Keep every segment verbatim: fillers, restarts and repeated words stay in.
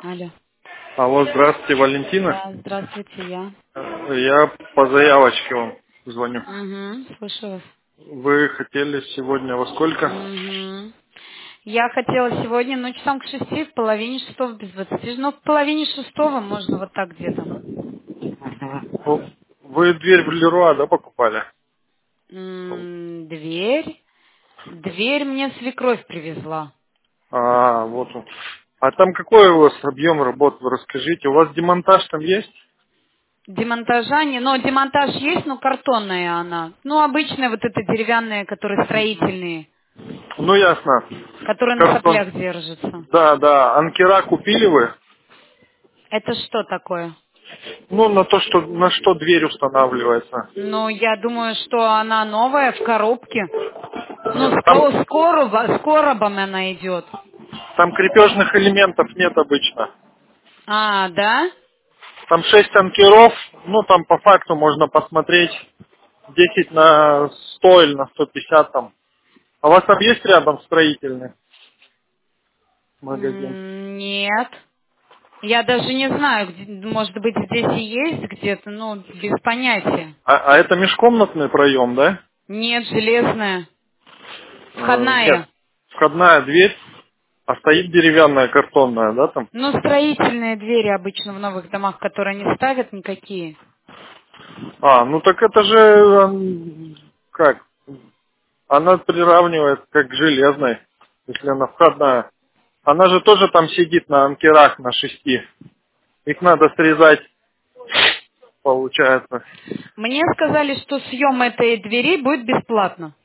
Алло. Алло, здравствуйте, Валентина. Да, здравствуйте, я. Я по заявочке вам звоню. Угу, слушаю вас. Вы хотели сегодня во сколько? Угу. Я хотела сегодня, ну, часам к шести, в половине шестого, без двадцати, ну, в половине шестого можно вот так где-то. Мгм. Ну, вы дверь в Леруа, да, покупали? М, Дверь. Дверь мне свекровь привезла. А, вот он. А там какой у вас объем работ, вы расскажите? У вас демонтаж там есть? Демонтажа не, но демонтаж есть, но картонная она. Ну, обычная вот эта деревянная, которые строительные, Ну, ясно. которые на Картон. соплях держатся. Да, да. Анкера купили вы? Это что такое? Ну, на то, что на что дверь устанавливается. Ну, я думаю, что она новая, в коробке. Ну, Нет, с, там, ко- с, короба- с коробом она идет. там крепежных элементов нет обычно. А, да? Там шесть анкеров, ну там по факту можно посмотреть десять на сто или на сто пятьдесят там. А у вас там есть рядом строительный магазин? М, Нет. Я даже не знаю, где- может быть, здесь и есть где-то, ну, без понятия. А, а это межкомнатный проем, да? Нет, железная. Э, нет, Входная. входная дверь, а стоит деревянная картонная, да там? Ну, строительные двери обычно в новых домах, которые не ставят никакие. А, ну так это же, м, как, она приравнивает как к железной, если она входная. Она же тоже там сидит на анкерах на шести. Их надо срезать, получается. Мне сказали, что съем этой двери будет бесплатно.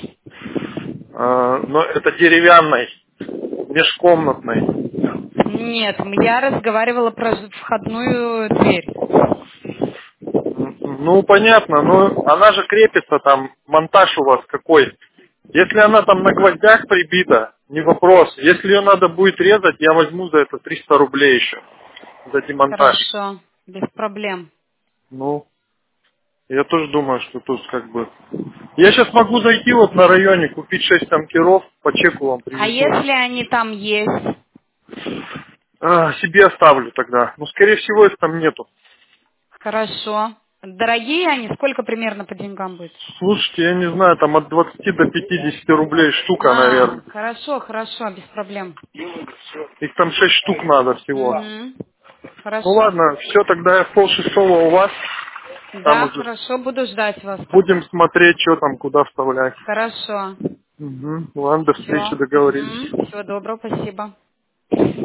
А, но это деревянной, межкомнатной. Нет, я разговаривала про ж- входную дверь. Ну, понятно, но она же крепится там, монтаж у вас какой. Если она там на гвоздях прибита, не вопрос. Если ее надо будет резать, я возьму за это триста рублей еще, за демонтаж. Хорошо, без проблем. Ну, я тоже думаю, что тут как бы... Я сейчас могу зайти вот на районе, купить шесть анкеров, по чеку вам А привезу. если они там есть? А, себе оставлю тогда. Ну, скорее всего, их там нету. Хорошо. Дорогие они? Сколько примерно по деньгам будет? Слушайте, я не знаю, там от двадцати до пятидесяти рублей штука, А, наверное. хорошо, хорошо, без проблем. Их там шесть штук надо всего. Угу. Ну Хорошо. ладно, все, тогда я в полшестого у вас. Там Да, уже хорошо, буду ждать вас будем тогда. смотреть, что там, куда вставлять. Хорошо. Угу. Ладно, до встречи, Все. договорились. Угу. Всего доброго, спасибо.